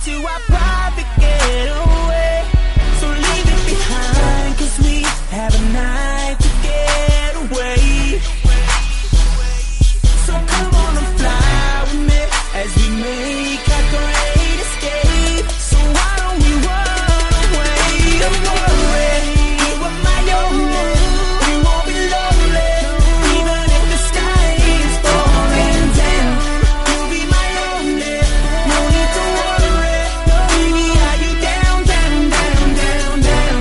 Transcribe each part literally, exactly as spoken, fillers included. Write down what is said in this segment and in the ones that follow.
to our private getaway. So leave it behind, cause we have a night to get away. So come on and fly with me as we make our great escape. So why don't we run away? Don't worry, you are my only. We won't be lonely, even if the sky is falling down. You'll be my only, no need to worry. Baby, are you down, down, down, down, down?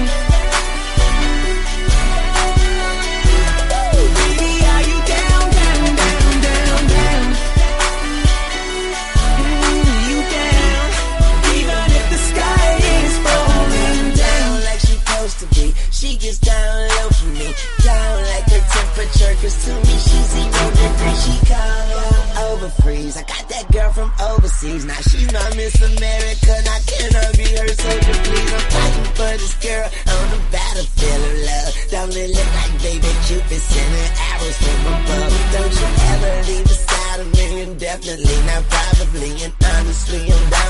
Baby, are you down, down, down, down, down? Mm, you down, even if the sky is falling down. Like she supposed to be, she gets down low for me, down like her temperature, cause to me she's zero degree. She call over freeze. I got that girl from overseas, now she's my Miss America. Now can I be her soldier, please? I'm fighting for this girl on the battlefield of love. Don't it look like baby Cupid sending arrows from above? Don't you ever leave the side of me indefinitely, not probably, and honestly I'm dying